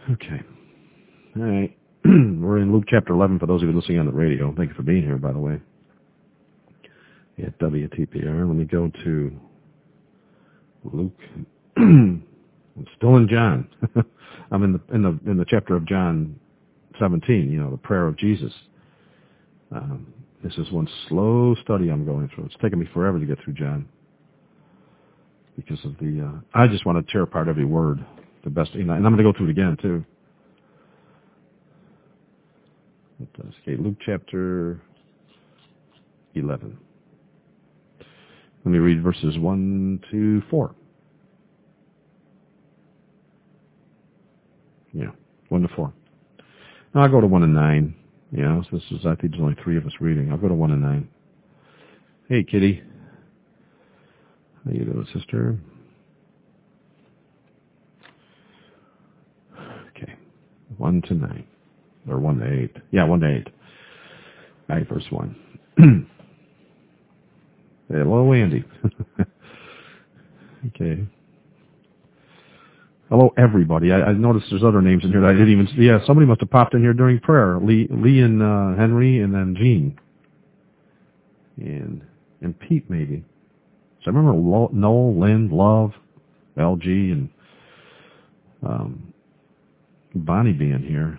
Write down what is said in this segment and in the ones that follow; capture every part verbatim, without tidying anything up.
Okay. All right. We're in Luke chapter eleven for those of you listening on the radio. Thank you for being here, by the way. At W T P R. Let me go to Luke. I'm still in John. I'm in the in the in the chapter of John seventeen. You know, the prayer of Jesus. Um, this is one slow study I'm going through. It's taken me forever to get through John because of the. Uh, I just want to tear apart every word the best, you know, and I'm going to go through it again too. Okay, Luke chapter eleven. Let me read verses one to four. Yeah, one to four. Now I'll go to one and nine. Yeah, so this is, I think there's only three of us reading. I'll go to one and nine. Hey, Kitty. How you doing, sister? Okay, one to nine. Or one to eight. Yeah, one to eight. All right, verse one. Hello, Andy. Okay. Hello, everybody. I, I noticed there's other names in here that I didn't even see. Yeah, somebody must have popped in here during prayer. Lee, Lee and uh, Henry, and then Jean. And and Pete, maybe. So I remember Lo, Noel, Lynn, Love, L G, and um, Bonnie being here.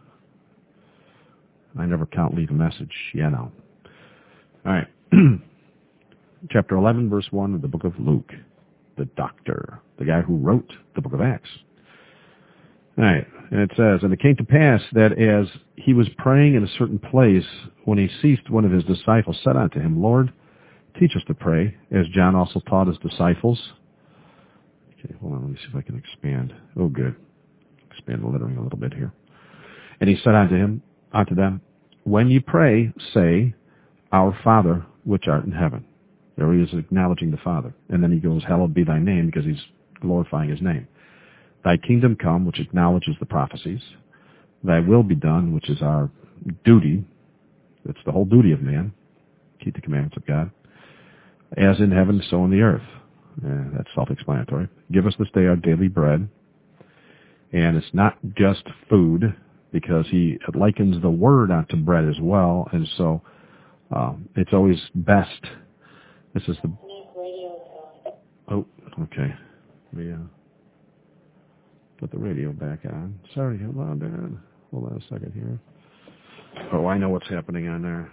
I never count leave a message. Yeah, no. All right. Chapter eleven, verse one of the book of Luke. The doctor, the guy who wrote the book of Acts. All right. And it says, and it came to pass that as he was praying in a certain place, when he ceased, one of his disciples said unto him, Lord, teach us to pray, as John also taught his disciples. Okay, hold on. Let me see if I can expand. Oh, good. Expand the lettering a little bit here. And he said unto him, unto them, when you pray, say, Our Father, which art in heaven. There he is acknowledging the Father. And then he goes, hallowed be thy name, because he's glorifying his name. Thy kingdom come, which acknowledges the prophecies. Thy will be done, which is our duty. It's the whole duty of man. Keep the commandments of God. As in heaven, so in the earth. Uh, that's self-explanatory. Give us this day our daily bread. And it's not just food, because he likens the word onto bread as well. And so um, it's always best. This is the... Oh, okay. Let me uh, put the radio back on. Sorry, hold on, Dad. Hold on a second here. Oh, I know what's happening on there.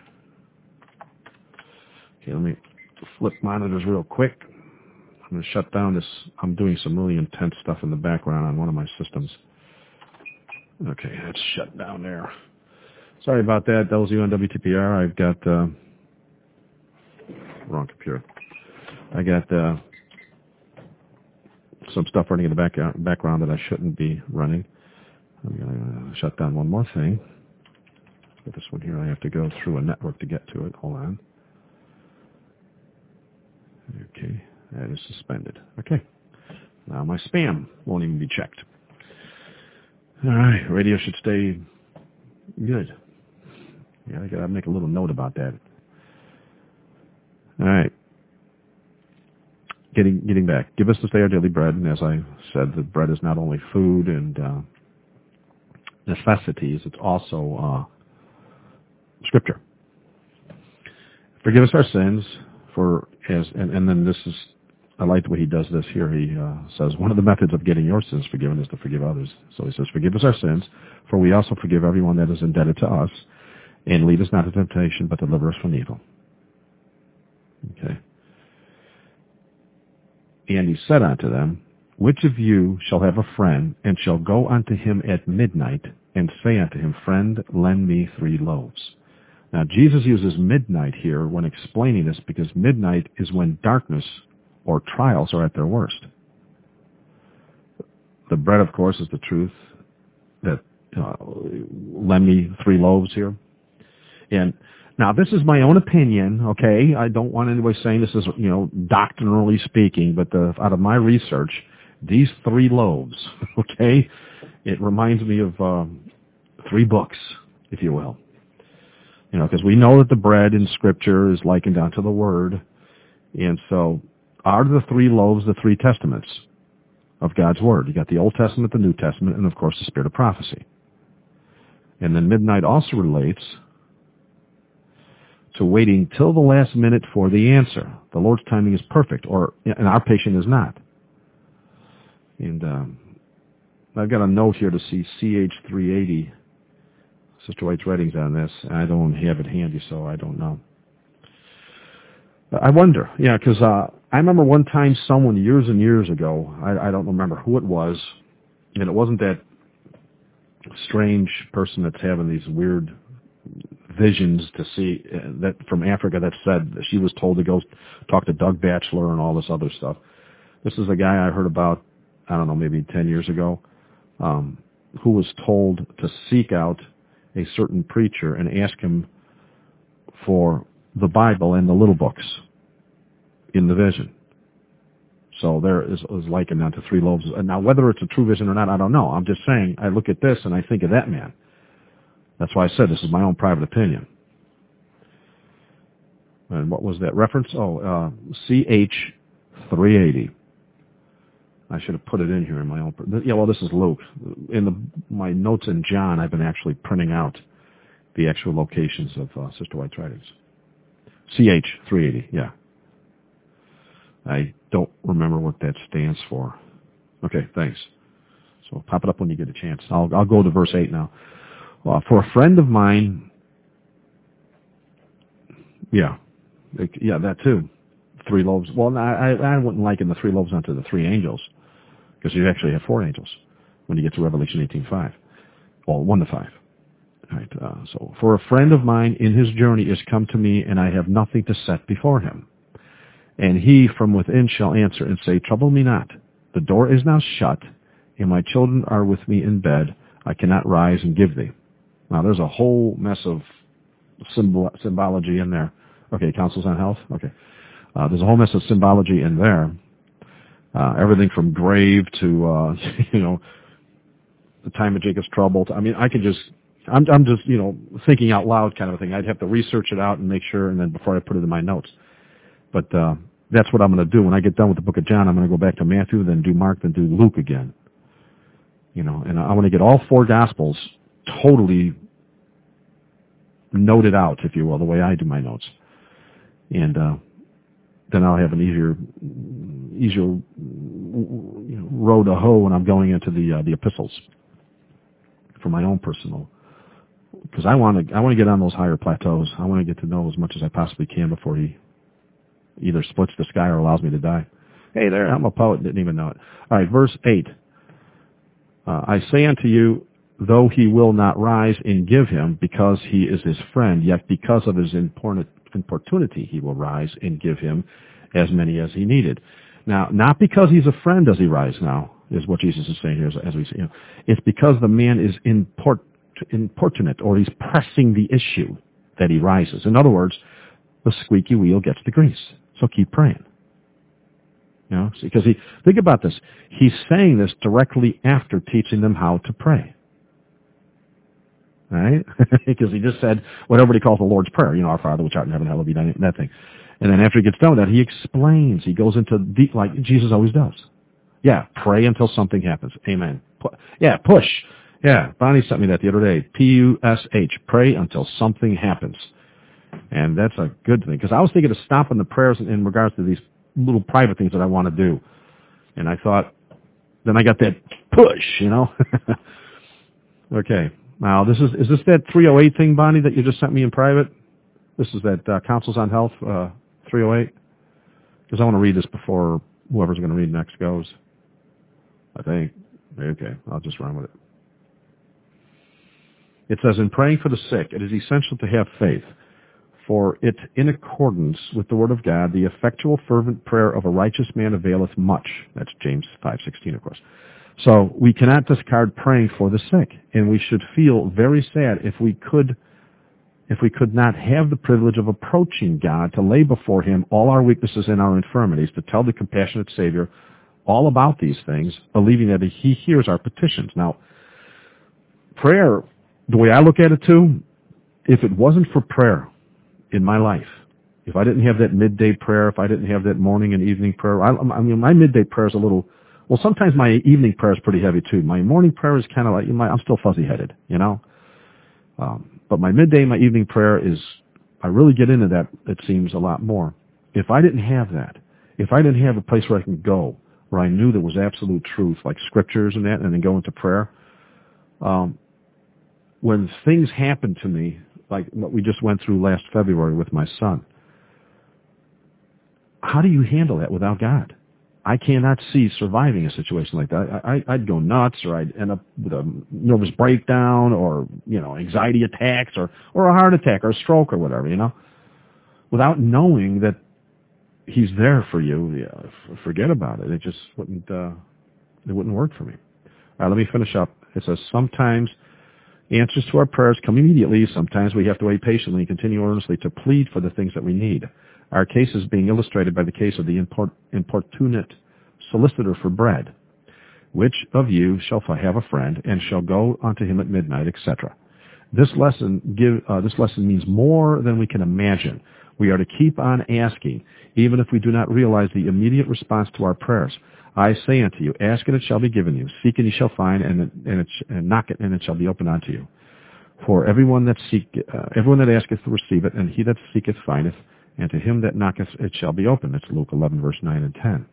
Okay, let me flip monitors real quick. I'm going to shut down this. I'm doing some really intense stuff in the background on one of my systems. Okay, it's shut down there. Sorry about that. Those of you on W T P R, I've got... Uh, wrong computer. I got uh, some stuff running in the back, uh, background that I shouldn't be running. I'm going to shut down one more thing. But this one here, I have to go through a network to get to it. Hold on. Okay, that is suspended. Okay, now my spam won't even be checked. All right, radio should stay good. Yeah, I got to make a little note about that. All right. Getting getting back. Give us this day our daily bread. And as I said, the bread is not only food and uh, necessities, it's also uh, scripture. Forgive us our sins, for as and, and then this is, I like the way he does this here. He uh, says, one of the methods of getting your sins forgiven is to forgive others. So he says, forgive us our sins, for we also forgive everyone that is indebted to us. And lead us not into temptation, but deliver us from evil. Okay. And he said unto them, which of you shall have a friend, and shall go unto him at midnight, and say unto him, friend, lend me three loaves? Now, Jesus uses midnight here when explaining this, because midnight is when darkness or trials are at their worst. The bread, of course, is the truth. That uh, lend me three loaves here. And now, this is my own opinion, okay? I don't want anybody saying this is, you know, doctrinally speaking, but the, out of my research, these three loaves, okay, it reminds me of um, three books, if you will. You know, because we know that the bread in Scripture is likened unto the Word, and so are the three loaves the three testaments of God's Word. You got the Old Testament, the New Testament, and of course the Spirit of prophecy. And then midnight also relates to waiting till the last minute for the answer. The Lord's timing is perfect, or and our patient is not. And um, I've got a note here to see C H three eighty, Sister White's writings on this. I don't have it handy, so I don't know. I wonder, yeah, because uh, I remember one time someone years and years ago, I, I don't remember who it was, and it wasn't that strange person that's having these weird visions to see uh, that from Africa that said that she was told to go talk to Doug Batchelor and all this other stuff. This is a guy I heard about, I don't know, maybe ten years ago, um, who was told to seek out a certain preacher and ask him for the Bible and the little books in the vision. So there is, is likened now to three loaves. Now, whether it's a true vision or not, I don't know. I'm just saying, I look at this and I think of that man. That's why I said this is my own private opinion. And what was that reference? Oh, uh, C H three eighty. I should have put it in here in my own. Yeah, well, this is Luke. In the my notes in John, I've been actually printing out the actual locations of uh, Sister White's writings. C H three eighty, yeah. I don't remember what that stands for. Okay, thanks. So pop it up when you get a chance. I'll I'll go to verse eight now. Uh, for a friend of mine, yeah, yeah, that too. Three loaves. Well, I I wouldn't liken the three loaves onto the three angels, because you actually have four angels when you get to Revelation eighteen five. Well, one to five. All right. Uh, so, for a friend of mine in his journey is come to me, and I have nothing to set before him. And he from within shall answer and say, trouble me not. The door is now shut, and my children are with me in bed. I cannot rise and give thee. Now, there's a whole mess of symbol, symbology in there. Okay, counsels on health? Okay. Uh, there's a whole mess of symbology in there. Uh, everything from grave to, uh, you know, the time of Jacob's trouble. To, I mean, I could just, I'm, I'm just, you know, thinking out loud kind of a thing. I'd have to research it out and make sure, and then before I put it in my notes. But uh, that's what I'm going to do. When I get done with the book of John, I'm going to go back to Matthew, then do Mark, then do Luke again. You know, and I want to get all four Gospels totally noted out, if you will, the way I do my notes. And uh, then I'll have an easier, easier you know, row to hoe when I'm going into the uh, the epistles for my own personal. Because I want to, I want to get on those higher plateaus. I want to get to know as much as I possibly can before he either splits the sky or allows me to die. Hey there, I'm a poet, didn't even know it. All right, verse eight. Uh, I say unto you, though he will not rise and give him, because he is his friend, yet because of his importunity he will rise and give him as many as he needed. Now, not because he's a friend does he rise now, is what Jesus is saying here, as, as we see. You know, it's because the man is import, importunate, or he's pressing the issue that he rises. In other words, the squeaky wheel gets the grease. So keep praying. You know, because he, think about this. He's saying this directly after teaching them how to pray. Right? Because he just said what everybody calls the Lord's Prayer. You know, our Father which art in heaven, hallowed be thy name, that thing. And then after he gets done with that, he explains. He goes into deep, like Jesus always does. Yeah, pray until something happens. Amen. Pu- yeah, push. Yeah, Bonnie sent me that the other day. P U S H. Pray until something happens. And that's a good thing. Because I was thinking of stopping the prayers in, in regards to these little private things that I want to do. And I thought, then I got that push, you know. Okay. Now, this is, is this that three oh eight thing, Bonnie, that you just sent me in private? This is that uh, Counsels on Health, uh, three oh eight? Because I want to read this before whoever's going to read next goes. I think. Okay, I'll just run with it. It says, in praying for the sick, it is essential to have faith, for it, in accordance with the word of God, the effectual fervent prayer of a righteous man availeth much. That's James five sixteen, of course. So we cannot discard praying for the sick, and we should feel very sad if we could if we could not have the privilege of approaching God to lay before him all our weaknesses and our infirmities, to tell the compassionate Savior all about these things, believing that he hears our petitions. Now, prayer, the way I look at it too, if it wasn't for prayer in my life, if I didn't have that midday prayer, if I didn't have that morning and evening prayer, I, I mean, my midday prayer is a little, Well, sometimes my evening prayer is pretty heavy too. My morning prayer is kind of like, I'm still fuzzy-headed, you know. Um, but my midday and my evening prayer is, I really get into that, it seems, a lot more. If I didn't have that, if I didn't have a place where I can go, where I knew there was absolute truth, like scriptures and that, and then go into prayer, um, when things happen to me, like what we just went through last February with my son, how do you handle that without God? I cannot see surviving a situation like that. I, I, I'd go nuts, or I'd end up with a nervous breakdown, or, you know, anxiety attacks, or, or a heart attack, or a stroke, or whatever, you know, without knowing that He's there for you. Yeah, forget about it. It just wouldn't, uh, it wouldn't work for me. All right, let me finish up. It says, sometimes answers to our prayers come immediately. Sometimes we have to wait patiently and continue earnestly to plead for the things that we need. Our case is being illustrated by the case of the import, importunate solicitor for bread. Which of you shall have a friend, and shall go unto him at midnight, et cetera. This lesson give uh, this lesson means more than we can imagine. We are to keep on asking, even if we do not realize the immediate response to our prayers. I say unto you, ask and it shall be given you; seek and ye shall find, and, and, it, and knock it, and it shall be opened unto you. For everyone that seek, uh, everyone that asketh receiveth, and he that seeketh findeth, and to him that knocketh it shall be opened. It's Luke eleven, verse nine and ten.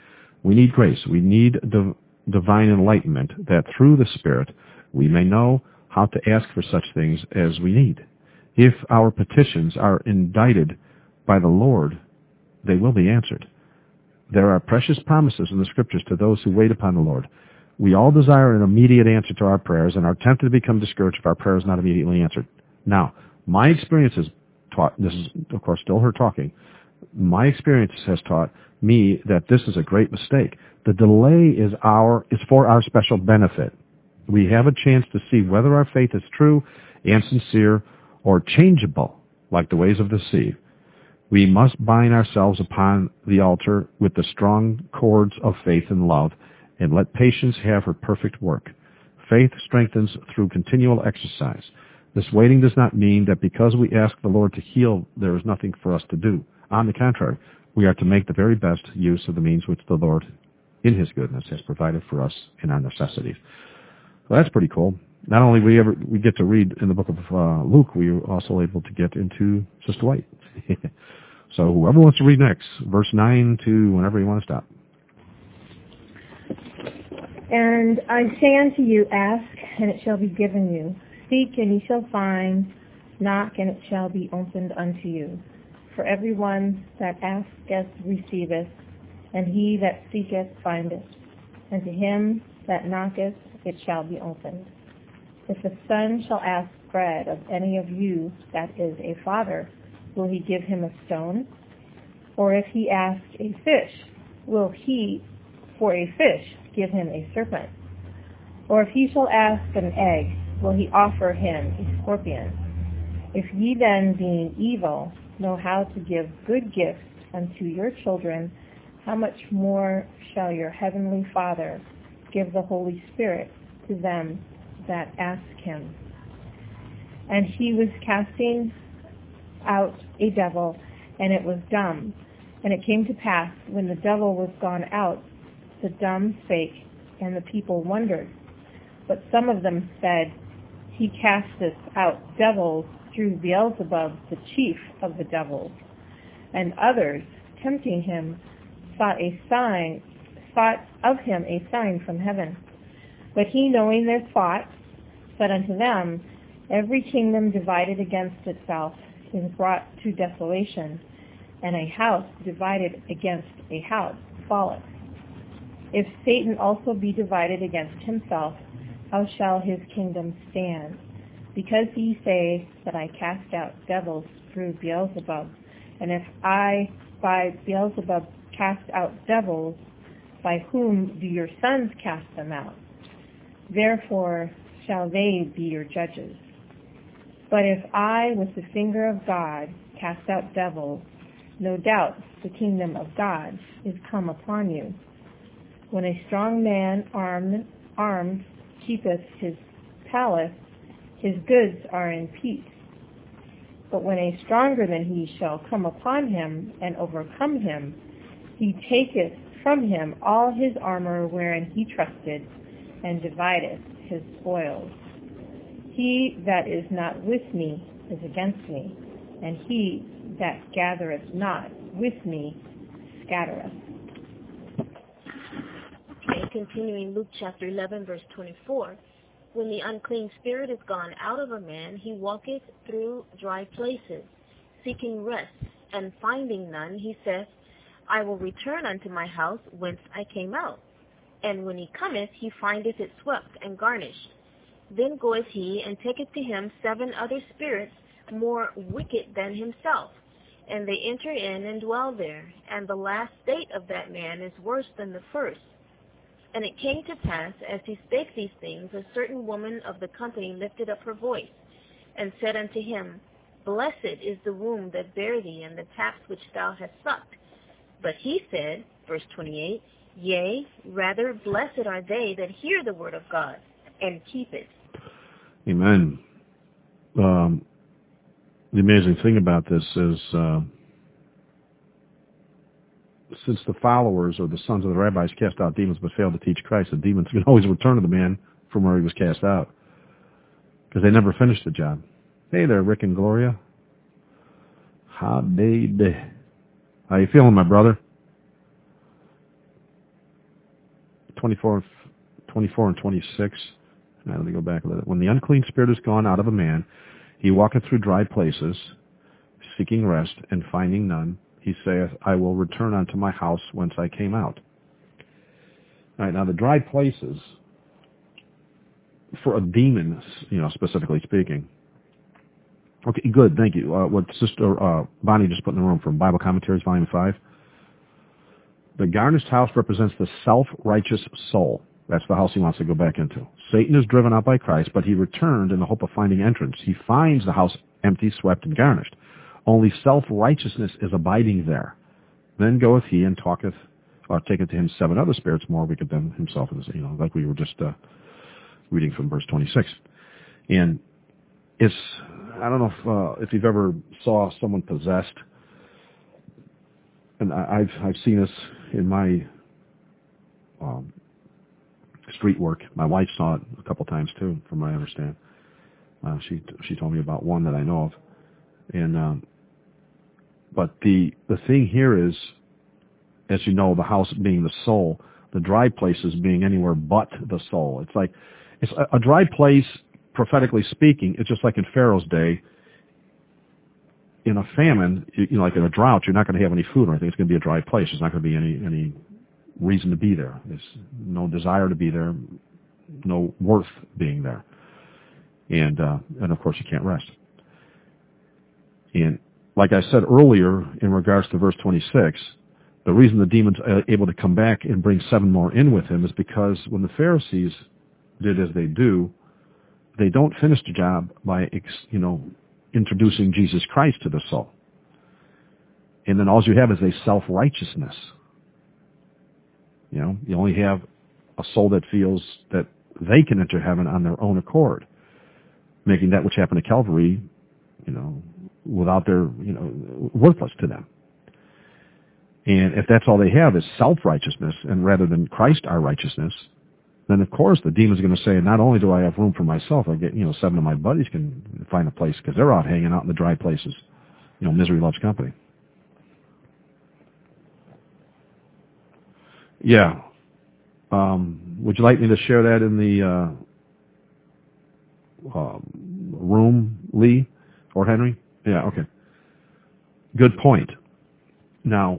We need grace. We need div- divine enlightenment, that through the Spirit we may know how to ask for such things as we need. If our petitions are indicted by the Lord, they will be answered. There are precious promises in the Scriptures to those who wait upon the Lord. We all desire an immediate answer to our prayers, and are tempted to become discouraged if our prayer is not immediately answered. Now, my experience has taught, this is, of course, still her talking, my experience has taught me that this is a great mistake. The delay is our is for our special benefit. We have a chance to see whether our faith is true and sincere, or changeable, like the waves of the sea. We must bind ourselves upon the altar with the strong cords of faith and love, and let patience have her perfect work. Faith strengthens through continual exercise. This waiting does not mean that because we ask the Lord to heal, there is nothing for us to do. On the contrary, we are to make the very best use of the means which the Lord, in His goodness, has provided for us in our necessities. So that's pretty cool. Not only we ever we get to read in the book of uh, Luke, we are also able to get into Sister White. So whoever wants to read next, verse nine to whenever you want to stop. And I say unto you, ask, and it shall be given you. Seek, and ye shall find. Knock, and it shall be opened unto you. For everyone that asketh receiveth, and he that seeketh findeth. And to him that knocketh it shall be opened. If a son shall ask bread of any of you that is a father, will he give him a stone? Or if he ask a fish, will he for a fish give him a serpent? Or if he shall ask an egg, will he offer him a scorpion? If ye then, being evil, know how to give good gifts unto your children, how much more shall your heavenly Father give the Holy Spirit to them that ask him? And he was casting out a devil, and it was dumb. And it came to pass, when the devil was gone out, the dumb spake, and the people wondered. But some of them said, He casteth out devils through Beelzebub, the chief of the devils. And others, tempting him, sought a sign, sought of him a sign from heaven. But he, knowing their thoughts, said unto them, Every kingdom divided against itself is brought to desolation, and a house divided against a house falleth. If Satan also be divided against himself, how shall his kingdom stand? Because ye say that I cast out devils through Beelzebub, and if I by Beelzebub cast out devils, by whom do your sons cast them out? Therefore shall they be your judges. But if I with the finger of God cast out devils, no doubt the kingdom of God is come upon you. When a strong man armed, armed keepeth his palace, his goods are in peace. But when a stronger than he shall come upon him and overcome him, he taketh from him all his armor wherein he trusted, and divideth his spoils. He that is not with me is against me, and he that gathereth not with me scattereth. Okay, continuing Luke chapter eleven, verse twenty-four. When the unclean spirit is gone out of a man, he walketh through dry places, seeking rest, and finding none, he saith, I will return unto my house whence I came out. And when he cometh, he findeth it swept and garnished. Then goeth he, and taketh to him seven other spirits more wicked than himself. And they enter in and dwell there. And the last state of that man is worse than the first. And it came to pass, as he spake these things, a certain woman of the company lifted up her voice, and said unto him, Blessed is the womb that bare thee, and the paps which thou hast sucked. But he said, verse twenty-eight, Yea, rather blessed are they that hear the word of God, and keep it. Amen. Um, the amazing thing about this is, uh, since the followers or the sons of the rabbis cast out demons but failed to teach Christ, the demons can always return to the man from where he was cast out, because they never finished the job. Hey there, Rick and Gloria. How they day. How you feeling, my brother? twenty-four, twenty-four and twenty-six. Now let me go back a little. When the unclean spirit is gone out of a man, he walketh through dry places, seeking rest, and finding none. He saith, I will return unto my house whence I came out. All right, now the dry places, for a demon, you know, specifically speaking. Okay, good, thank you. Uh, what Sister uh, Bonnie just put in the room from Bible Commentaries, Volume five. The garnished house represents the self-righteous soul. That's the house he wants to go back into. Satan is driven out by Christ, but he returned in the hope of finding entrance. He finds the house empty, swept, and garnished. Only self-righteousness is abiding there. Then goeth he and talketh, or taketh to him seven other spirits more wicked than himself, you know, like we were just uh, reading from verse twenty-six. And it's, I don't know if uh, if you've ever saw someone possessed, and I, I've I've seen this in my um, street work. My wife saw it a couple times too, from what I understand. Uh, she she told me about one that I know of, and um, but the the thing here is, as you know, the house being the soul, the dry places being anywhere but the soul. It's like it's a, a dry place, prophetically speaking. It's just like in Pharaoh's day. In a famine, you know, like in a drought, you're not going to have any food or anything. It's going to be a dry place. There's not going to be any any reason to be there. There's no desire to be there, no worth being there, and uh, and of course you can't rest. And like I said earlier, in regards to verse twenty-six, the reason the demon's able to come back and bring seven more in with him is because when the Pharisees did as they do, they don't finish the job by, you know, introducing Jesus Christ to the soul. And then all you have is a self-righteousness. You know, you only have a soul that feels that they can enter heaven on their own accord, making that which happened at Calvary, you know, without their, you know, worthless to them. And if that's all they have is self-righteousness, and rather than Christ our righteousness, then of course the demon's going to say, not only do I have room for myself, I get, you know, seven of my buddies can find a place because they're out hanging out in the dry places. You know, misery loves company. Yeah. Um, would you like me to share that in the uh, uh, room, Lee or Henry? Yeah, okay. Good point. Now,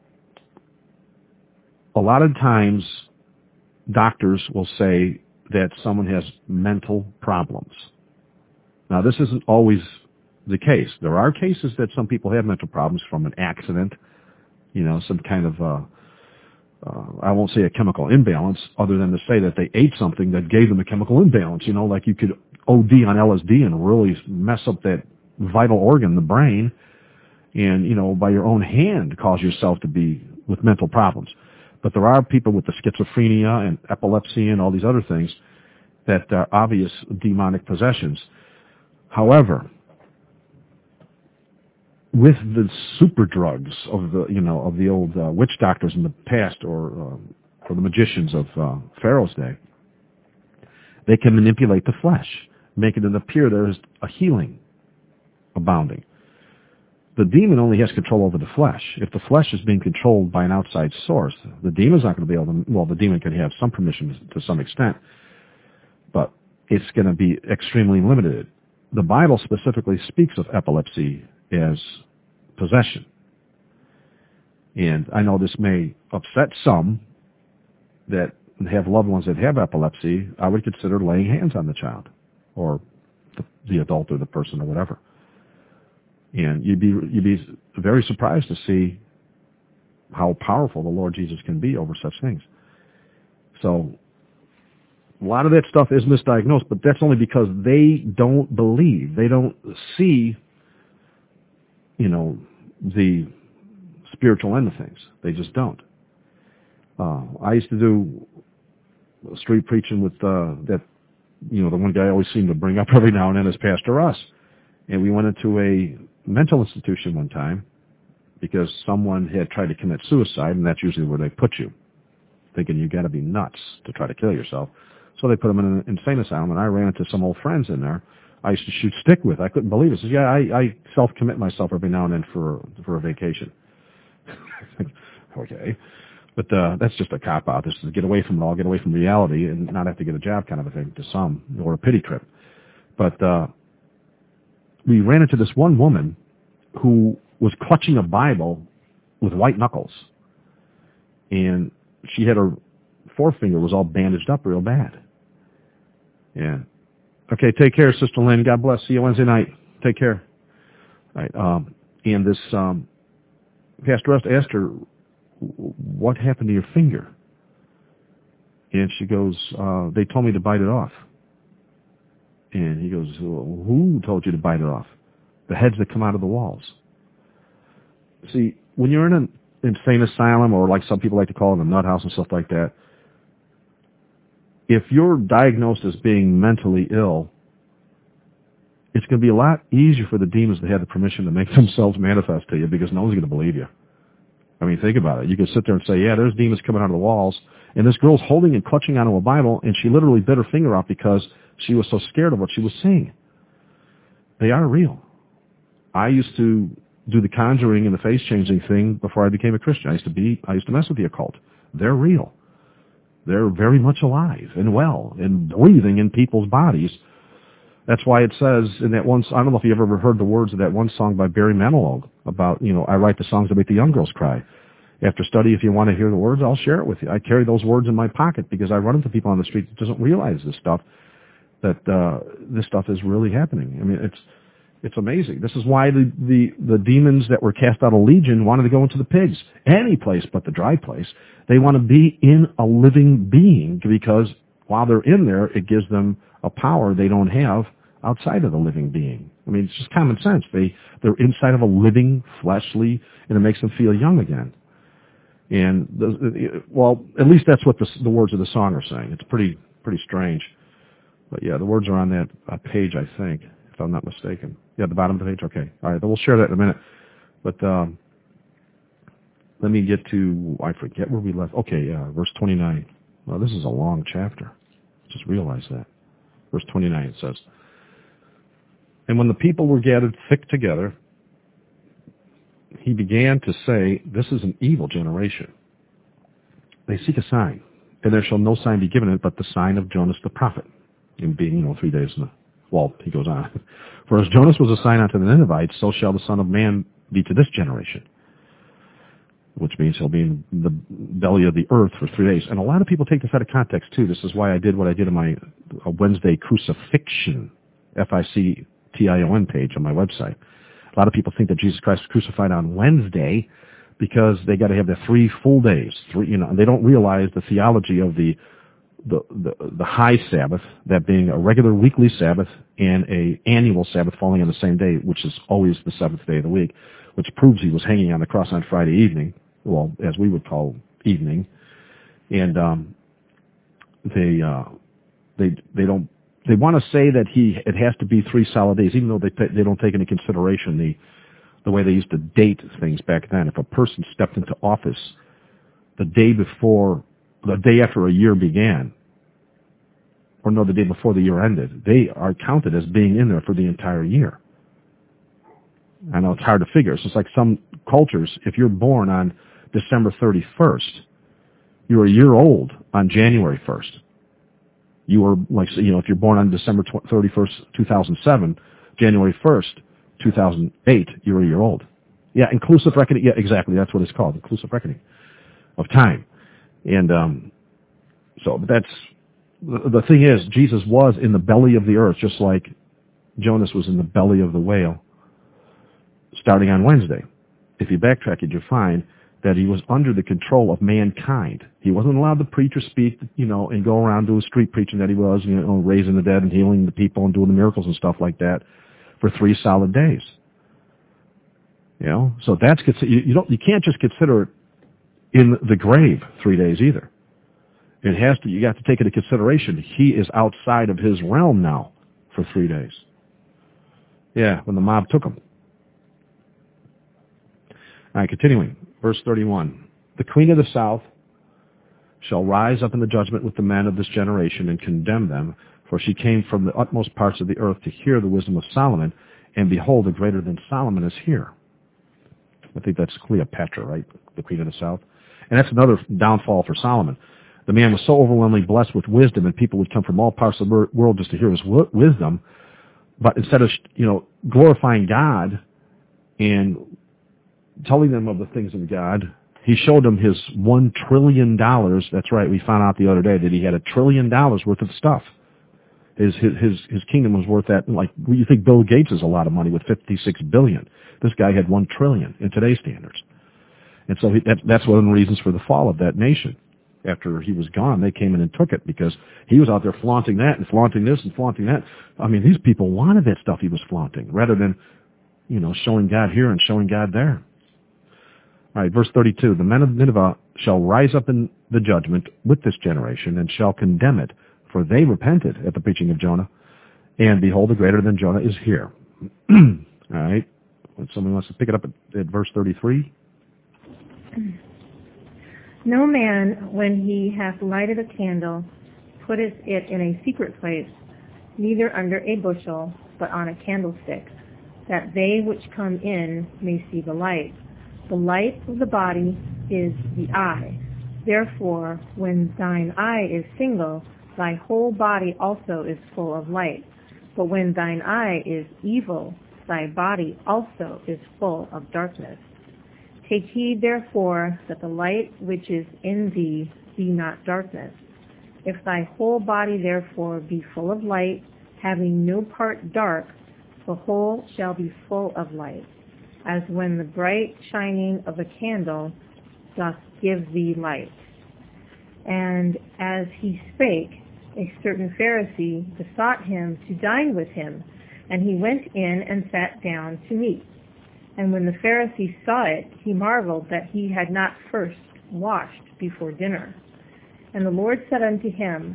a lot of times doctors will say that someone has mental problems. Now, this isn't always the case. There are cases that some people have mental problems from an accident, you know, some kind of, uh, uh, I won't say a chemical imbalance, other than to say that they ate something that gave them a chemical imbalance. You know, like you could O D on L S D and really mess up that vital organ, the brain, and, you know, by your own hand cause yourself to be with mental problems. But there are people with the schizophrenia and epilepsy and all these other things that are obvious demonic possessions. However, with the super drugs of the, you know, of the old uh, witch doctors in the past, or uh, or the magicians of uh, Pharaoh's day, they can manipulate the flesh, making it appear there is a healing abounding. The demon only has control over the flesh. If the flesh is being controlled by an outside source, the demon's not going to be able to, well, the demon can have some permission to some extent, but it's going to be extremely limited. The Bible specifically speaks of epilepsy as possession. And I know this may upset some that have loved ones that have epilepsy. I would consider laying hands on the child or the, the adult or the person or whatever. And you'd be you'd be very surprised to see how powerful the Lord Jesus can be over such things. So a lot of that stuff is misdiagnosed, but that's only because they don't believe. They don't see, you know, the spiritual end of things. They just don't. Uh, I used to do street preaching with uh, that, you know, the one guy I always seemed to bring up every now and then is Pastor Russ. And we went into a mental institution one time because someone had tried to commit suicide, and that's usually where they put you, thinking you got to be nuts to try to kill yourself. So they put him in an insane asylum, and I ran into some old friends in there I used to shoot stick with. I couldn't believe it. I said, yeah, I, I self-commit myself every now and then for for a vacation. Okay. But uh, that's just a cop-out. This is to get away from it all, get away from reality, and not have to get a job kind of a thing to some, or a pity trip. But uh, we ran into this one woman who was clutching a Bible with white knuckles. And she had her forefinger was all bandaged up real bad. Yeah. Okay, take care, Sister Lynn. God bless. See you Wednesday night. Take care. All right. Um, and this um, Pastor Rust asked her, what happened to your finger? And she goes, uh, they told me to bite it off. And he goes, well, who told you to bite it off? The heads that come out of the walls. See, when you're in an insane asylum, or like some people like to call it a nut house and stuff like that, if you're diagnosed as being mentally ill, it's going to be a lot easier for the demons to have the permission to make themselves manifest to you, because no one's going to believe you. I mean, think about it. You can sit there and say, yeah, there's demons coming out of the walls, and this girl's holding and clutching onto a Bible, and she literally bit her finger off because she was so scared of what she was seeing. They are real. I used to do the conjuring and the face-changing thing before I became a Christian. I used to be, I used to mess with the occult. They're real. They're very much alive and well and breathing in people's bodies. That's why it says in that one, I don't know if you ever heard the words of that one song by Barry Manilow about, you know, I write the songs that make the young girls cry. After study, if you want to hear the words, I'll share it with you. I carry those words in my pocket because I run into people on the street that doesn't realize this stuff, that uh, this stuff is really happening. I mean, it's it's amazing. This is why the, the, the demons that were cast out of Legion wanted to go into the pigs. Any place but the dry place. They want to be in a living being, because while they're in there, it gives them a power they don't have outside of the living being. I mean, it's just common sense. They, they're inside of a living, fleshly, and it makes them feel young again. And, the, well, at least that's what the, the words of the song are saying. It's pretty pretty strange. But, yeah, the words are on that uh, page, I think, if I'm not mistaken. Yeah, the bottom of the page? Okay. All right, then we'll share that in a minute. But um, let me get to, I forget where we left. Okay, uh, verse twenty-nine. Well, this is a long chapter. Just realize that. Verse twenty-nine, it says, and when the people were gathered thick together, he began to say, this is an evil generation. They seek a sign, and there shall no sign be given it but the sign of Jonas the prophet. In being, you know, three days in the, well, he goes on. For as Jonas was a sign unto the Ninevites, so shall the Son of Man be to this generation. Which means he'll be in the belly of the earth for three days. And a lot of people take this out of context, too. This is why I did what I did in my Wednesday crucifixion, F I C T I O N page on my website. A lot of people think that Jesus Christ was crucified on Wednesday because they got to have the three full days. Three, you know, they don't realize the theology of the, the the the high Sabbath, that being a regular weekly Sabbath and a annual Sabbath falling on the same day, which is always the seventh day of the week, which proves he was hanging on the cross on Friday evening, well, as we would call evening. And um, they uh, they they don't. They want to say that he it has to be three solid days, even though they they don't take into consideration the the way they used to date things back then. If a person stepped into office the day before, the day after a year began, or no, the day before the year ended, they are counted as being in there for the entire year. I know it's hard to figure. It's just like some cultures, if you're born on December thirty-first, you're a year old on January first. You were, like, you know, if you're born on December thirty-first, two thousand seven, January first, two thousand eight, you're a year old. Yeah, inclusive reckoning. Yeah, exactly. That's what it's called, inclusive reckoning of time. And um, so but that's, the, the thing is, Jesus was in the belly of the earth, just like Jonas was in the belly of the whale, starting on Wednesday. If you backtrack it, you'll find that he was under the control of mankind. He wasn't allowed to preach or speak, you know, and go around doing street preaching that he was, you know, raising the dead and healing the people and doing the miracles and stuff like that for three solid days. You know, so that's, you, you don't, you can't just consider it in the grave three days either. It has to, you got to take into consideration, he is outside of his realm now for three days. Yeah, when the mob took him. All right, continuing. Verse thirty-one. The queen of the south shall rise up in the judgment with the men of this generation and condemn them, for she came from the utmost parts of the earth to hear the wisdom of Solomon, and behold, a greater than Solomon is here. I think that's Cleopatra, right? The queen of the south. And that's another downfall for Solomon. The man was so overwhelmingly blessed with wisdom, and people would come from all parts of the world just to hear his w- wisdom. But instead of, you know, glorifying God and telling them of the things of God, he showed them his one trillion dollars. That's right. We found out the other day that he had a trillion dollars worth of stuff. His, his, his, his kingdom was worth that. Like, you think Bill Gates is a lot of money with fifty-six billion. This guy had one trillion in today's standards. And so he, that, that's one of the reasons for the fall of that nation. After he was gone, they came in and took it because he was out there flaunting that and flaunting this and flaunting that. I mean, these people wanted that stuff he was flaunting rather than, you know, showing God here and showing God there. All right, verse thirty-two. The men of Nineveh shall rise up in the judgment with this generation and shall condemn it, for they repented at the preaching of Jonah. And behold, the greater than Jonah is here. All right. Somebody wants to pick it up at, at verse thirty-three. No man, when he hath lighted a candle, putteth it in a secret place, neither under a bushel, but on a candlestick, that they which come in may see the light. The light of the body is the eye. Therefore, when thine eye is single, thy whole body also is full of light. But when thine eye is evil, thy body also is full of darkness. Take heed, therefore, that the light which is in thee be not darkness. If thy whole body, therefore, be full of light, having no part dark, the whole shall be full of light, as when the bright shining of a candle doth give thee light. And as he spake, a certain Pharisee besought him to dine with him, and he went in and sat down to meat. And when the Pharisee saw it, he marveled that he had not first washed before dinner. And the Lord said unto him,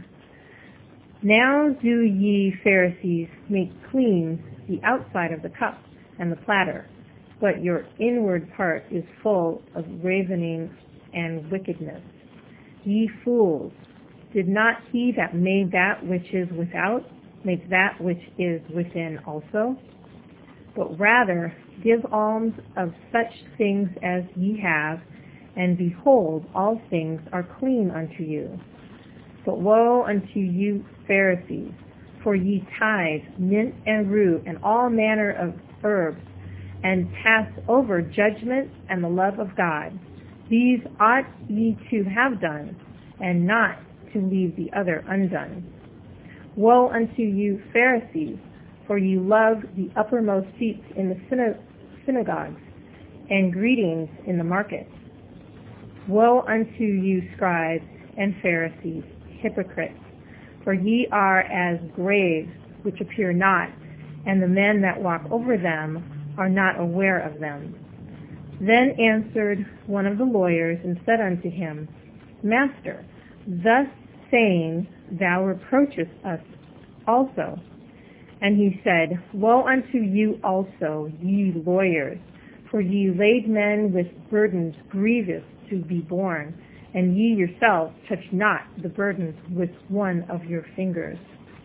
Now do ye Pharisees make clean the outside of the cup and the platter, but your inward part is full of ravening and wickedness. Ye fools, did not he that made that which is without make that which is within also? But rather give alms of such things as ye have, and behold, all things are clean unto you. But woe unto you Pharisees, for ye tithe mint and rue and all manner of herbs, and pass over judgment and the love of God. These ought ye to have done, and not to leave the other undone. Woe unto you Pharisees, for ye love the uppermost seats in the syna- synagogues, and greetings in the markets. Woe unto you scribes and Pharisees, hypocrites, for ye are as graves which appear not, and the men that walk over them are not aware of them. Then answered one of the lawyers and said unto him, Master, thus saying thou reproachest us also. And he said, Woe unto you also, ye lawyers, For ye laid men with burdens grievous to be borne, and ye yourselves touch not the burdens with one of your fingers.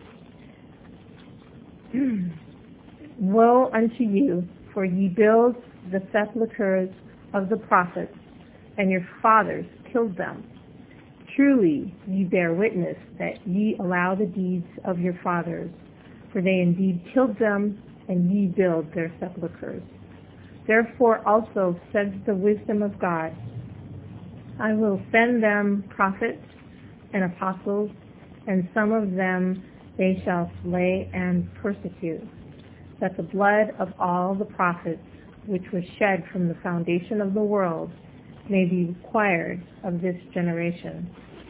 Woe unto you, for ye build the sepulchres of the prophets, and your fathers killed them. Truly ye bear witness that ye allow the deeds of your fathers, for they indeed killed them, and ye build their sepulchres. Therefore also says the wisdom of God, I will send them prophets and apostles, and some of them they shall slay and persecute, that the blood of all the prophets which was shed from the foundation of the world may be required of this generation.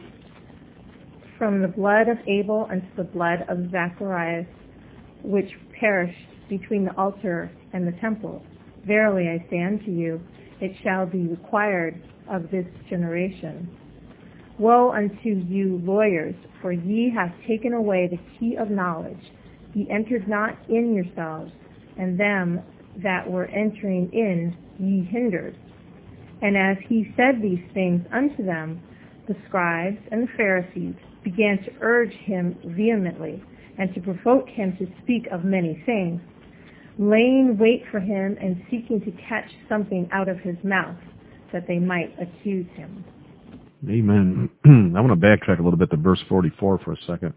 From the blood of Abel unto the blood of Zacharias, which perished between the altar and the temple, verily I say unto you, it shall be required of this generation. Woe unto you lawyers, for ye have taken away the key of knowledge. Ye entered not in yourselves, and them that were entering in ye hindered. And as he said these things unto them, the scribes and the Pharisees began to urge him vehemently, and to provoke him to speak of many things, laying wait for him and seeking to catch something out of his mouth, that they might accuse him. Amen. I want to backtrack a little bit to verse forty-four for a second.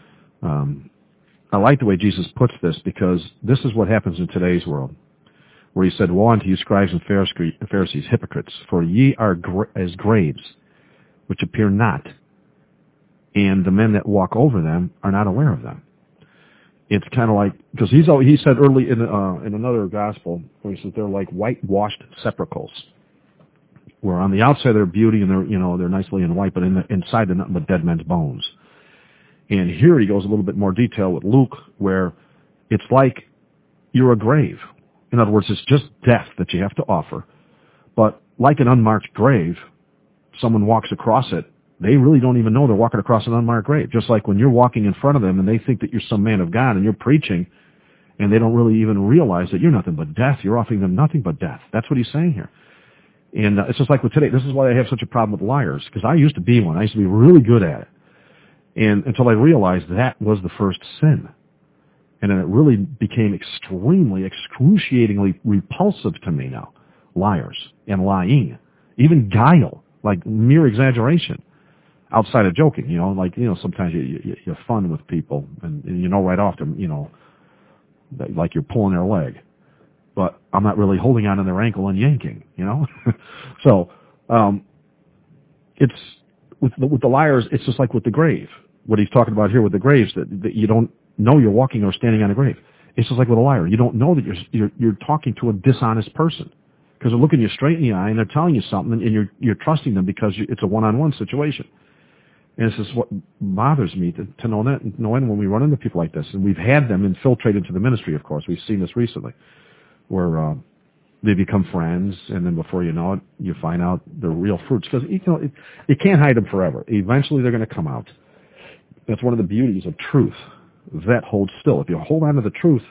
Um, I like the way Jesus puts this, because this is what happens in today's world, where he said, Woe unto you, scribes and Pharisees, hypocrites, for ye are gra- as graves, which appear not, and the men that walk over them are not aware of them. It's kind of like, because he's he said early in uh, in another gospel, where he says they're like whitewashed sepulchres, where on the outside they're beauty and they're you know they're nicely in white, but in the, inside they're nothing but dead men's bones. And here he goes a little bit more detail with Luke, where it's like you're a grave. In other words, it's just death that you have to offer. But like an unmarked grave, someone walks across it, they really don't even know they're walking across an unmarked grave. Just like when you're walking in front of them and they think that you're some man of God and you're preaching, and they don't really even realize that you're nothing but death. You're offering them nothing but death. That's what he's saying here. And uh, it's just like with today. This is why I have such a problem with liars, because I used to be one. I used to be really good at it. And until I realized that was the first sin. And then it really became extremely, excruciatingly repulsive to me now. Liars and lying. Even guile, like mere exaggeration. Outside of joking, you know, like, you know, sometimes you, you, you're fun with people and, and you know right off them, you know, like you're pulling their leg. But I'm not really holding on to their ankle and yanking, you know. so um, it's with the, with the liars, it's just like with the grave. What he's talking about here with the graves, that, that you don't know you're walking or standing on a grave. It's just like with a liar. You don't know that you're you're, you're talking to a dishonest person, because they're looking you straight in the eye and they're telling you something, and you're you're trusting them because you, it's a one-on-one situation. And this is what bothers me to, to know that, knowing when we run into people like this, and we've had them infiltrate into the ministry. Of course, we've seen this recently, where uh, they become friends, and then before you know it, you find out the real fruits. Because you know, it, you can't hide them forever. Eventually, they're going to come out. That's one of the beauties of truth that holds still. If you hold on to the truth,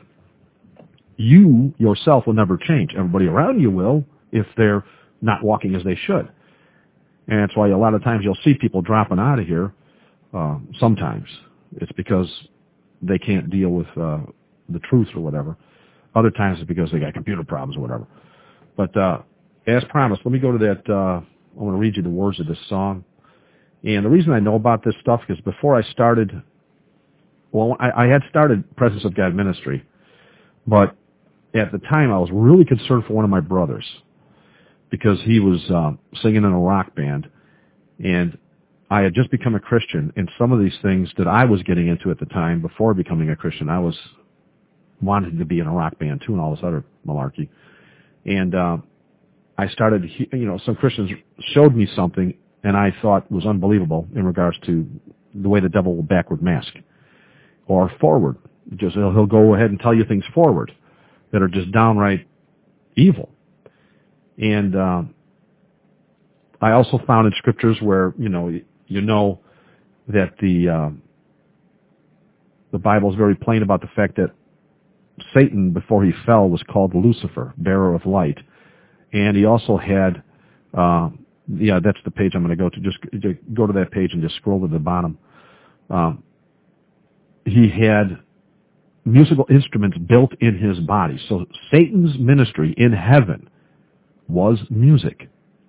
you yourself will never change. Everybody around you will, if they're not walking as they should. And that's why a lot of times you'll see people dropping out of here. Uh, sometimes it's because they can't deal with uh, the truth or whatever. Other times it's because they got computer problems or whatever. But uh, as promised, let me go to that. Uh, I want to read you the words of this song. And the reason I know about this stuff is before I started, well, I, I had started Presence of God Ministry, but at the time I was really concerned for one of my brothers, because he was uh, singing in a rock band, and I had just become a Christian, and some of these things that I was getting into at the time, before becoming a Christian, I was wanting to be in a rock band too, and all this other malarkey. And uh, I started, you know, some Christians showed me something, and I thought was unbelievable in regards to the way the devil will backward mask, or forward. Just he'll, he'll go ahead and tell you things forward that are just downright evil. And uh, I also found in scriptures where, you know, you know that the uh, the Bible is very plain about the fact that Satan, before he fell, was called Lucifer, bearer of light. And he also had, uh, yeah, that's the page I'm going to go to. Just go to that page and just scroll to the bottom. Um, he had musical instruments built in his body. So Satan's ministry in heaven was music.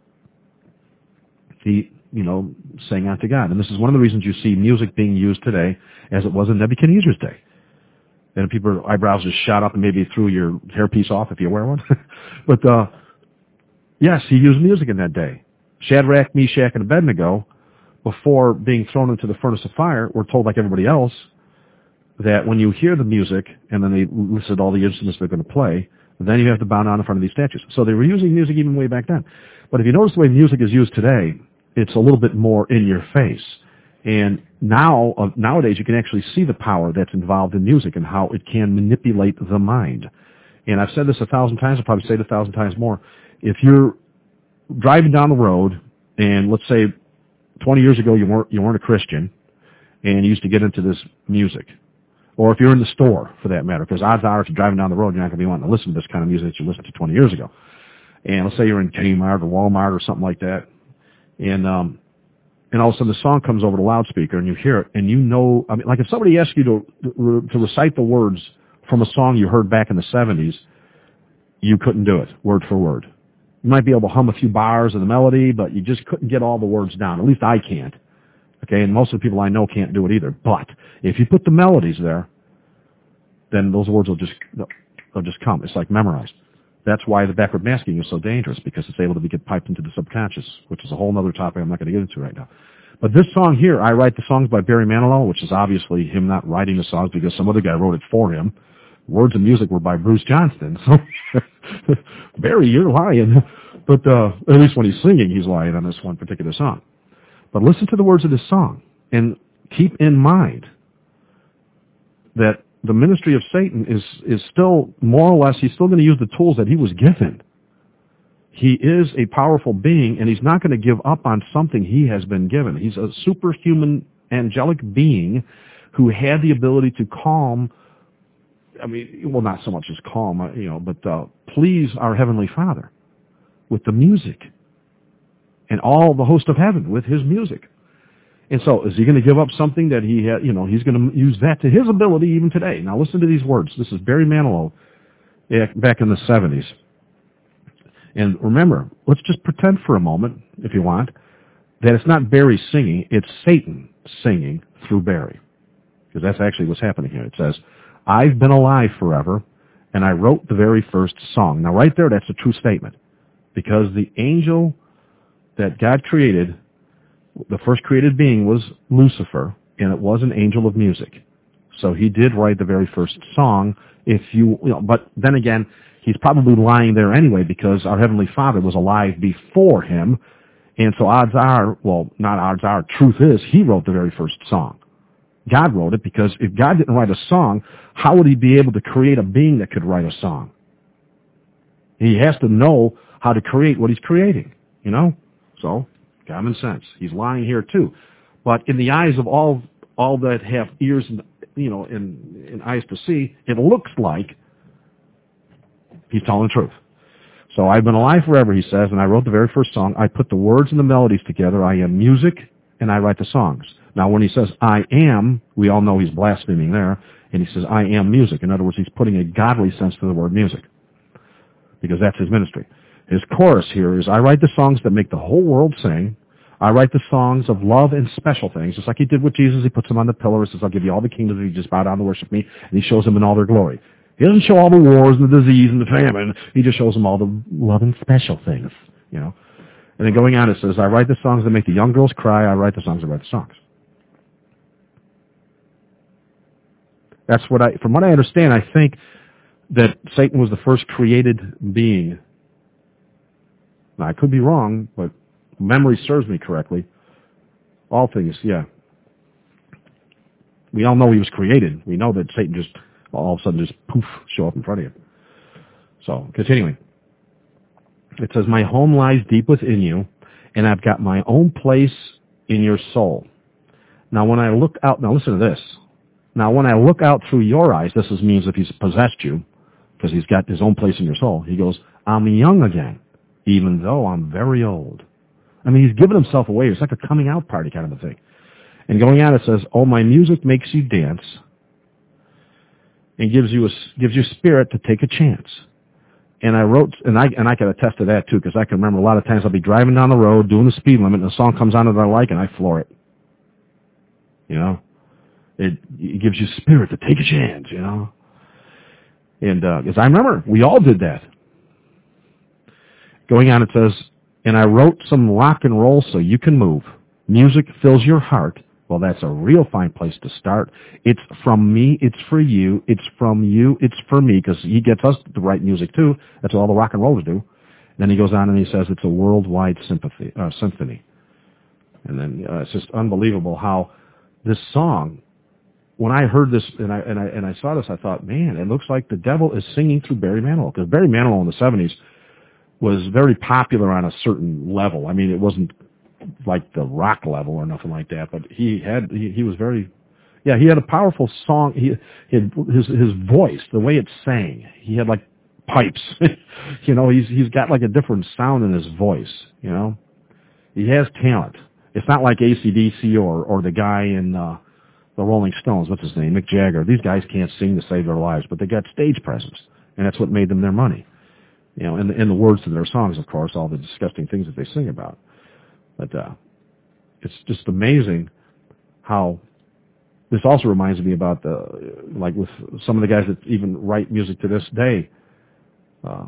He, you know, sang unto God. And this is one of the reasons you see music being used today as it was in Nebuchadnezzar's day. And people's eyebrows just shot up and maybe threw your hairpiece off if you wear one. But, uh, yes, he used music in that day. Shadrach, Meshach, and Abednego, before being thrown into the furnace of fire, were told, like everybody else, that when you hear the music, and then they listed all the instruments they're going to play, then you have to bow down in front of these statues. So they were using music even way back then. But if you notice the way music is used today, it's a little bit more in your face. And now, uh, nowadays, you can actually see the power that's involved in music and how it can manipulate the mind. And I've said this a thousand times, I'll probably say it a thousand times more. If you're driving down the road, and let's say twenty years ago you weren't, you weren't a Christian, and you used to get into this music, or if you're in the store, for that matter, because odds are if you're driving down the road, you're not going to be wanting to listen to this kind of music that you listened to twenty years ago. And let's say you're in Kmart or Walmart or something like that, and um, and all of a sudden the song comes over the loudspeaker, and you hear it, and you know, I mean, like if somebody asked you to to recite the words from a song you heard back in the seventies, you couldn't do it, word for word. You might be able to hum a few bars of the melody, but you just couldn't get all the words down. At least I can't. Okay, and most of the people I know can't do it either. But if you put the melodies there, then those words will just they'll just come. It's like memorized. That's why the backward masking is so dangerous, because it's able to be get piped into the subconscious, which is a whole other topic I'm not going to get into right now. But this song here, I Write the Songs by Barry Manilow, which is obviously him not writing the songs because some other guy wrote it for him. Words and music were by Bruce Johnston. So, Barry, you're lying. But uh, at least when he's singing, he's lying on this one particular song. But listen to the words of this song, and keep in mind that the ministry of Satan is, is still, more or less, he's still going to use the tools that he was given. He is a powerful being, and he's not going to give up on something he has been given. He's a superhuman, angelic being who had the ability to calm, I mean, well, not so much as calm, you know, but uh, please our Heavenly Father with the music, and all the host of heaven with his music. And so, is he going to give up something that he had, you know, he's going to use that to his ability even today. Now listen to these words. This is Barry Manilow back in the seventies. And remember, let's just pretend for a moment, if you want, that it's not Barry singing, it's Satan singing through Barry. Because that's actually what's happening here. It says, I've been alive forever, and I wrote the very first song. Now right there, that's a true statement. Because the angel that God created, the first created being was Lucifer, and it was an angel of music. So he did write the very first song. If you, you know, but then again, he's probably lying there anyway, because our Heavenly Father was alive before him, and so odds are, well, not odds are, truth is, he wrote the very first song. God wrote it, because if God didn't write a song, how would he be able to create a being that could write a song? He has to know how to create what he's creating, you know? So, common sense. He's lying here too. But in the eyes of all all that have ears and, you know, and, and eyes to see, it looks like he's telling the truth. So I've been alive forever, he says, and I wrote the very first song. I put the words and the melodies together. I am music, and I write the songs. Now, when he says I am, we all know he's blaspheming there, and he says I am music. In other words, he's putting a godly sense to the word music, because that's his ministry. His chorus here is, I write the songs that make the whole world sing. I write the songs of love and special things, just like he did with Jesus. He puts them on the pillar and says, I'll give you all the kingdoms if you just bow down to worship me, and he shows them in all their glory. He doesn't show all the wars and the disease and the famine. He just shows them all the love and special things, you know. And then going on, it says, I write the songs that make the young girls cry. I write the songs that write the songs. That's what I, from what I understand, I think that Satan was the first created being. Now, I could be wrong, but memory serves me correctly. All things, yeah. We all know he was created. We know that Satan just all of a sudden just poof, show up in front of you. So, continuing. It says, my home lies deep within you, and I've got my own place in your soul. Now, when I look out, now listen to this. Now, when I look out through your eyes, this is, means if he's possessed you, because he's got his own place in your soul, he goes, I'm young again. even though I'm very old. I mean, he's giving himself away. It's like a coming out party kind of a thing. And going on, it says, oh, my music makes you dance and gives you a, gives you spirit to take a chance. And I wrote, and I and I can attest to that too, because I can remember a lot of times I'll be driving down the road, doing the speed limit, and a song comes on that I like, and I floor it. You know? It, it gives you spirit to take a chance, you know? And, because uh, I remember, we all did that. Going on, it says, and I wrote some rock and roll so you can move. Music fills your heart. Well, that's a real fine place to start. It's from me, it's for you. It's from you, it's for me, because he gets us to write music too. That's all the rock and rollers do. Then he goes on and he says it's a worldwide sympathy, uh, symphony. And then uh, it's just unbelievable how this song, when I heard this and I, and I and I saw this, I thought, man, it looks like the devil is singing through Barry Manilow, because Barry Manilow in the seventies was very popular on a certain level. I mean, it wasn't like the rock level or nothing like that, but he had he, he was very yeah he had a powerful song. He, he had his his voice, the way it sang, he had like pipes. You know, he's he's got like a different sound in his voice. You know, he has talent. It's not like A C D C or or the guy in uh, the Rolling Stones. What's his name? Mick Jagger. These guys can't sing to save their lives, but they got stage presence, and that's what made them their money. You know, and the, and the words to their songs, of course, all the disgusting things that they sing about. But uh, it's just amazing how this also reminds me about the, like with some of the guys that even write music to this day. Uh,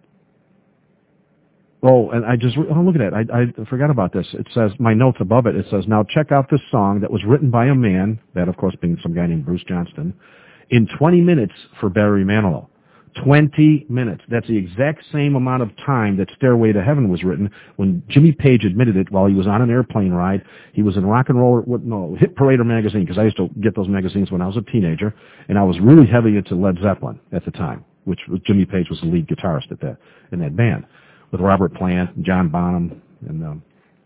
oh, and I just, oh, look at that. I, I forgot about this. It says, my notes above it, it says, now check out this song that was written by a man, that of course being some guy named Bruce Johnston, in twenty minutes for Barry Manilow. twenty minutes. That's the exact same amount of time that Stairway to Heaven was written when Jimmy Page admitted it while he was on an airplane ride. He was in Rock and Roll, no, Hit Parader magazine, because I used to get those magazines when I was a teenager, and I was really heavy into Led Zeppelin at the time, which was, Jimmy Page was the lead guitarist at that, in that band, with Robert Plant and John Bonham. And um,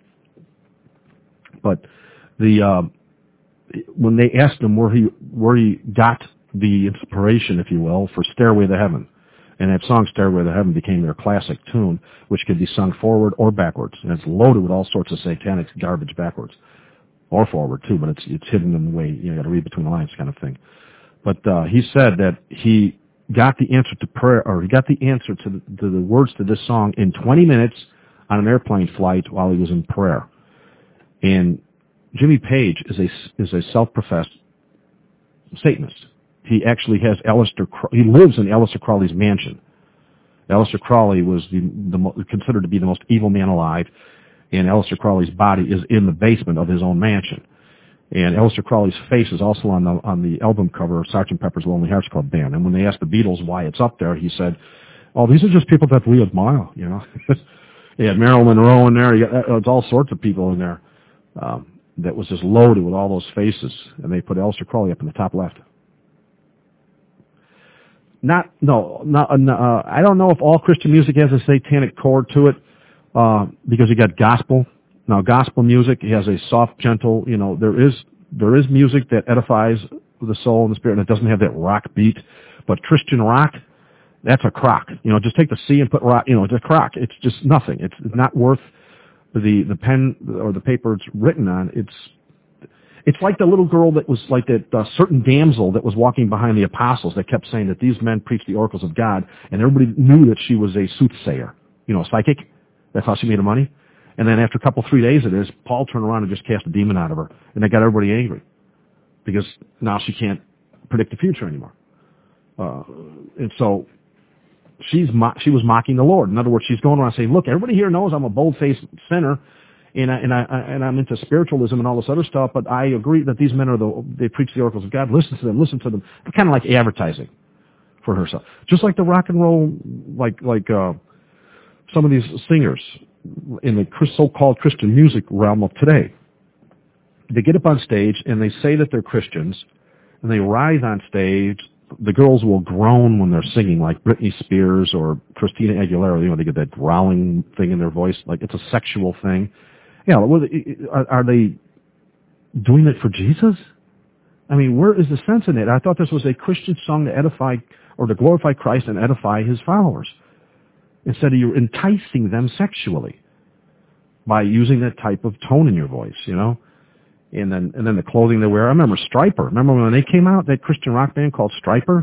But the uh, when they asked him where he where he got the inspiration, if you will, for Stairway to Heaven. And that song, Stairway to Heaven, became their classic tune, which could be sung forward or backwards. And it's loaded with all sorts of satanic garbage backwards. Or forward, too, but it's it's hidden in the way, you know, you got to read between the lines kind of thing. But uh, he said that he got the answer to prayer, or he got the answer to the, to the words to this song in twenty minutes on an airplane flight while he was in prayer. And Jimmy Page is a, is a self-professed Satanist. He actually has Aleister, he lives in Aleister Crowley's mansion. Aleister Crowley was the, the considered to be the most evil man alive, and Aleister Crowley's body is in the basement of his own mansion. And Aleister Crowley's face is also on the on the album cover of Sergeant Pepper's Lonely Hearts Club Band. And when they asked the Beatles why it's up there, he said, "Oh, these are just people that we admire." You know, he had Marilyn Monroe in there. He got, it's all sorts of people in there. Um, that was just loaded with all those faces, and they put Aleister Crowley up in the top left. Not, no, not, uh, I don't know if all Christian music has a satanic chord to it, uh, because you got gospel. Now, gospel music has a soft, gentle, you know, there is, there is music that edifies the soul and the spirit, and it doesn't have that rock beat. But Christian rock, that's a crock. You know, just take the C and put rock, you know, it's a crock. It's just nothing. It's not worth the, the pen or the paper it's written on. It's, It's like the little girl that was like that uh, certain damsel that was walking behind the apostles that kept saying that these men preach the oracles of God, and everybody knew that she was a soothsayer, you know, a psychic. That's how she made her money. And then after a couple, three days of this, Paul turned around and just cast a demon out of her, and that got everybody angry because now she can't predict the future anymore. Uh, and so she's mo- she was mocking the Lord. In other words, she's going around saying, "Look, everybody here knows I'm a bold-faced sinner." And I, and I and I'm into spiritualism and all this other stuff, but I agree that these men are the they preach the oracles of God. Listen to them, listen to them. It's kind of like advertising for herself, just like the rock and roll, like like uh, some of these singers in the so-called Christian music realm of today. They get up on stage and they say that they're Christians, and they rise on stage. The girls will groan when they're singing, like Britney Spears or Christina Aguilera. You know, they get that growling thing in their voice, like it's a sexual thing. Yeah, are they doing it for Jesus? I mean, where is the sense in it? I thought this was a Christian song to edify or to glorify Christ and edify his followers. instead of you enticing them sexually by using that type of tone in your voice, you know. And then and then the clothing they wear. I remember Stryper. Remember when they came out, that Christian rock band called Stryper?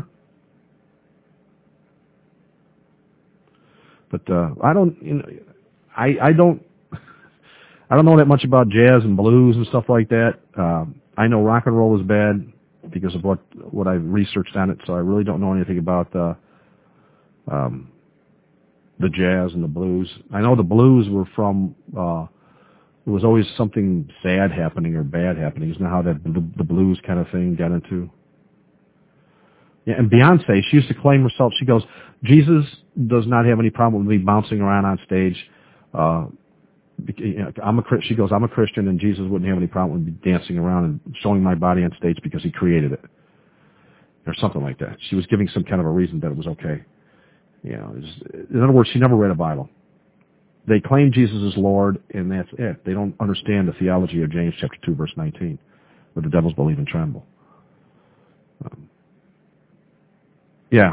But uh, I don't, you know, I I don't, I don't know that much about jazz and blues and stuff like that. Uh, I know rock and roll is bad because of what what I've researched on it. So I really don't know anything about the um, the jazz and the blues. I know the blues were from. Uh, There was always something sad happening or bad happening. Isn't that how that the, the blues kind of thing got into? Yeah, and Beyonce, she used to claim herself. She goes, Jesus does not have any problem with me bouncing around on stage. Uh, I'm a she goes, I'm a Christian, and Jesus wouldn't have any problem with me dancing around and showing my body on stage because he created it, or something like that. She was giving some kind of a reason that it was okay. You know, it was, in other words, she never read a Bible. They claim Jesus is Lord, and that's it. They don't understand the theology of James chapter two, verse nineteen, where the devils believe and tremble. Um, yeah.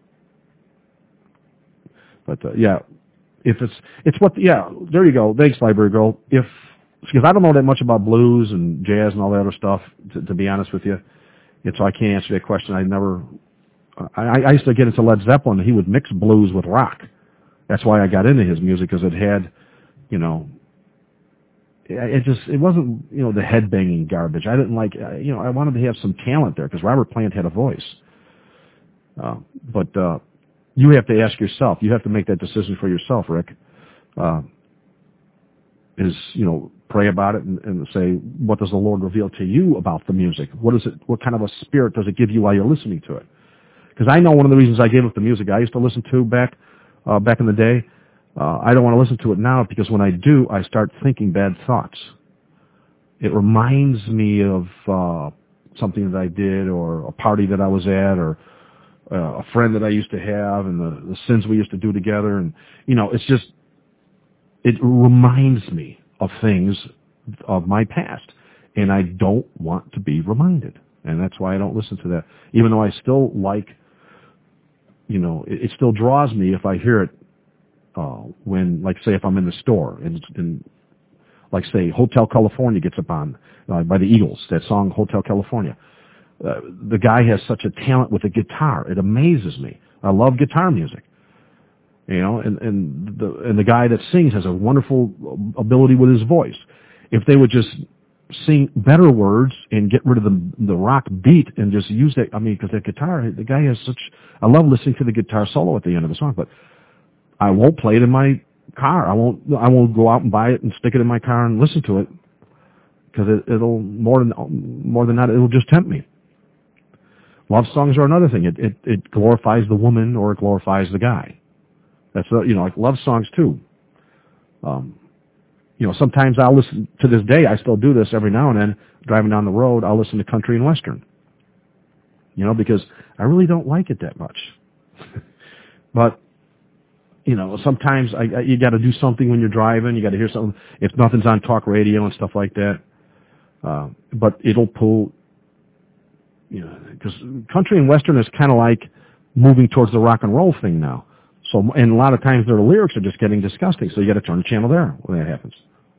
But, uh, yeah, if it's, it's what, the, yeah, there you go. Thanks, Library Girl. If, because I don't know that much about blues and jazz and all that other stuff, to, to be honest with you. And so I can't answer that question. I never, I, I used to get into Led Zeppelin, and he would mix blues with rock. That's why I got into his music, because it had, you know, it just, it wasn't, you know, the headbanging garbage. I didn't like, you know, I wanted to have some talent there, because Robert Plant had a voice. Uh, but uh, you have to ask yourself, you have to make that decision for yourself, Rick. Uh, is, you know, pray about it and, and say, what does the Lord reveal to you about the music? What is it, what kind of a spirit does it give you while you're listening to it? Because I know one of the reasons I gave up the music I used to listen to back Uh, back in the day, uh, I don't want to listen to it now, because when I do, I start thinking bad thoughts. It reminds me of uh, something that I did, or a party that I was at, or uh, a friend that I used to have, and the, the sins we used to do together. And, you know, it's just, it reminds me of things of my past, and I don't want to be reminded. And that's why I don't listen to that, even though I still like, you know, it, it still draws me if I hear it uh, when, like, say, if I'm in the store, and, and like, say, Hotel California gets up on uh, by the Eagles, that song Hotel California. Uh, the guy has such a talent with a guitar. It amazes me. I love guitar music. You know, and, and the and the guy that sings has a wonderful ability with his voice. If they would just sing better words and get rid of the the rock beat and just use that, I mean, because that guitar, the guy has such, I love listening to the guitar solo at the end of the song, but I won't play it in my car. I won't, I won't go out and buy it and stick it in my car and listen to it, because it, it'll, more than, more than that, it'll just tempt me. Love songs are another thing. It, it, it glorifies the woman, or it glorifies the guy. That's, you know, like love songs too. Um, You know, sometimes I'll listen, to this day, I still do this every now and then, driving down the road, I'll listen to country and western. You know, because I really don't like it that much. But, you know, sometimes I, I, you got to do something when you're driving, you got to hear something, if nothing's on talk radio and stuff like that. Uh, but it'll pull, you know, because country and western is kind of like moving towards the rock and roll thing now. So, and a lot of times their lyrics are just getting disgusting, so you got to turn the channel there when that happens.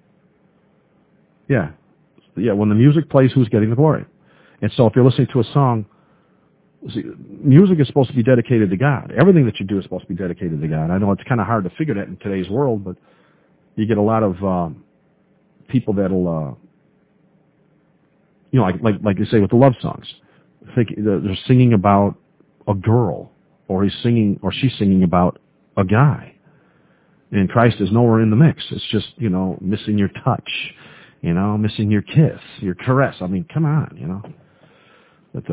Yeah. Yeah, when the music plays, who's getting the glory? And so if you're listening to a song, see, music is supposed to be dedicated to God. Everything that you do is supposed to be dedicated to God. I know it's kind of hard to figure that in today's world, but you get a lot of um, people that'll, uh, you know, like, like like you say with the love songs, think they're singing about a girl, or he's singing, or she's singing about a guy. And Christ is nowhere in the mix. It's just, you know, missing your touch, you know, missing your kiss, your caress. I mean, come on, you know. But,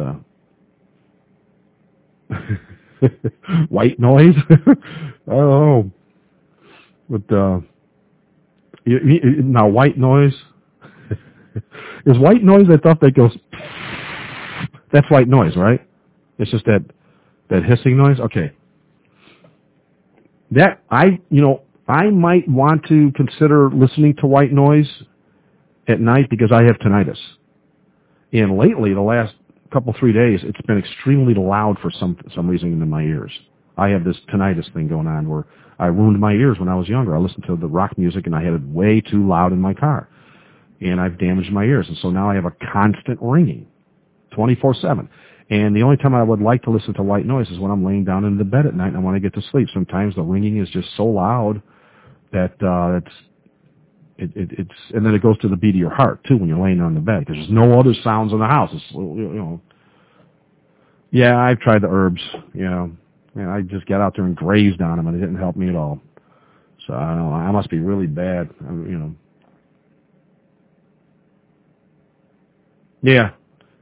uh, white noise? I don't know. But, uh, you, you, now white noise, is white noise that stuff that goes, that's white noise, right? It's just that, that hissing noise? Okay. That, I, you know, I might want to consider listening to white noise at night, because I have tinnitus. And lately, the last couple, three days, it's been extremely loud for some some reason in my ears. I have this tinnitus thing going on where I ruined my ears when I was younger. I listened to the rock music and I had it way too loud in my car. And I've damaged my ears. And so now I have a constant ringing, twenty-four seven. And the only time I would like to listen to white noise is when I'm laying down in the bed at night and I want to get to sleep. Sometimes the ringing is just so loud that uh, it's, it, it, it's, and then it goes to the beat of your heart too when you're laying on the bed because there's no other sounds in the house. It's, you know, yeah, I've tried the herbs, you know, and I just got out there and grazed on them and it didn't help me at all. So I don't know, I must be really bad, you know. Yeah.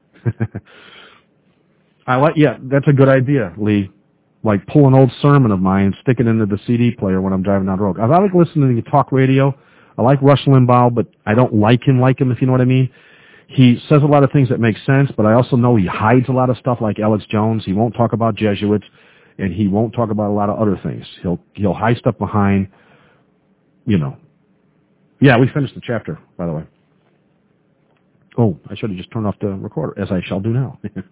I like, yeah, that's a good idea, Lee. Like pull an old sermon of mine and stick it into the C D player when I'm driving down the road. I like listening to talk radio. I like Rush Limbaugh, but I don't like him like him, if you know what I mean. He says a lot of things that make sense, but I also know he hides a lot of stuff like Alex Jones. He won't talk about Jesuits, and he won't talk about a lot of other things. He'll he'll hide stuff behind, you know. Yeah, we finished the chapter, by the way. Oh, I should have just turned off the recorder, as I shall do now.